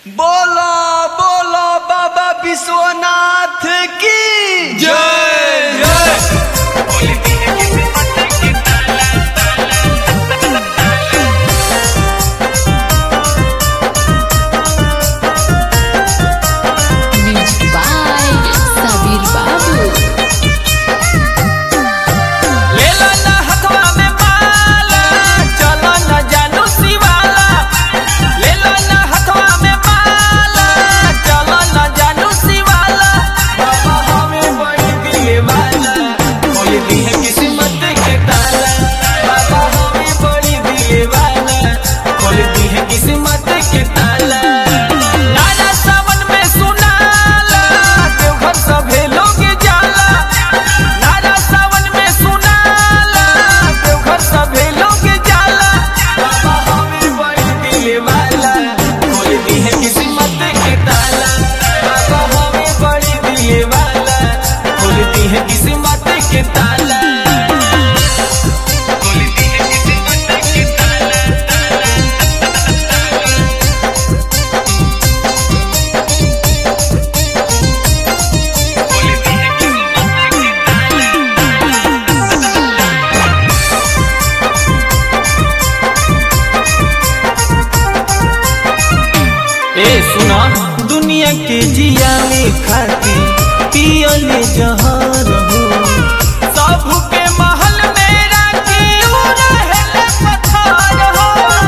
बोलो बोलो बाबा विश्वनाथ की जय जय। Music by Sabir Babu. लेला ना हथवा में माला, चलो ना जानू शिवाला। लेला ना हथवा में माला, चलो ना जानू शिवाला। बाबा हमें बड़ी दिए वाला, खोल दी है किस्मत के ताला। बाबा हमें बड़ी दिए वाला, खोल दी है किस्मत के ताला। नारा सावन में सुनाला, देवघर सभे लोग जाला। नारा सावन में सुनाला, देवघर सभे लोग जाला। बाबा हमें बड़ी दिले वाला, खोल दी है किस्मत के ताला। बाबा हमें बड़ी दिले वाला, खोल दी है किस्मत के ताला। खोल दी है किस्मत के ताला। ए सुना, दुनिया के जिया में खाती पियले जहर हो। सबू के महल में राखी रहेले पत्थर हो।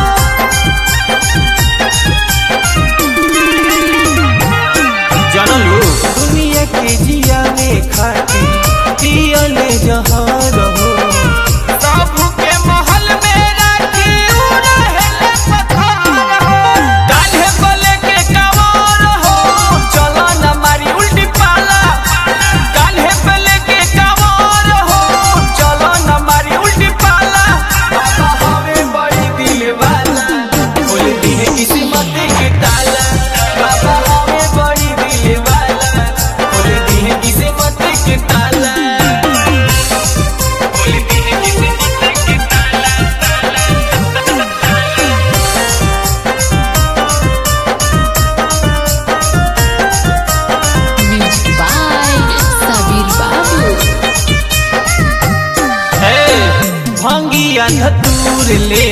जानलू दुनिया के जिया में खाती पियले जहर हो। सबू के महल में राखी रहेले पत्थर हो। कान्हे बले के कांवर हो, चलो ना मारी उल्टी पाला। कान्हे बले के कांवर हो, चलो ना मारी उल्टी पाला। बाबा हमें बड़ी दिल वाला, खोल दी है किस्मत के ताला। बाबा हमें बड़ी दिल वाला, खोल दी है किस्मत के ताला। खोल दी है किस्मत के ताला। Music by Sabir Babu. भंगिया धतूर ले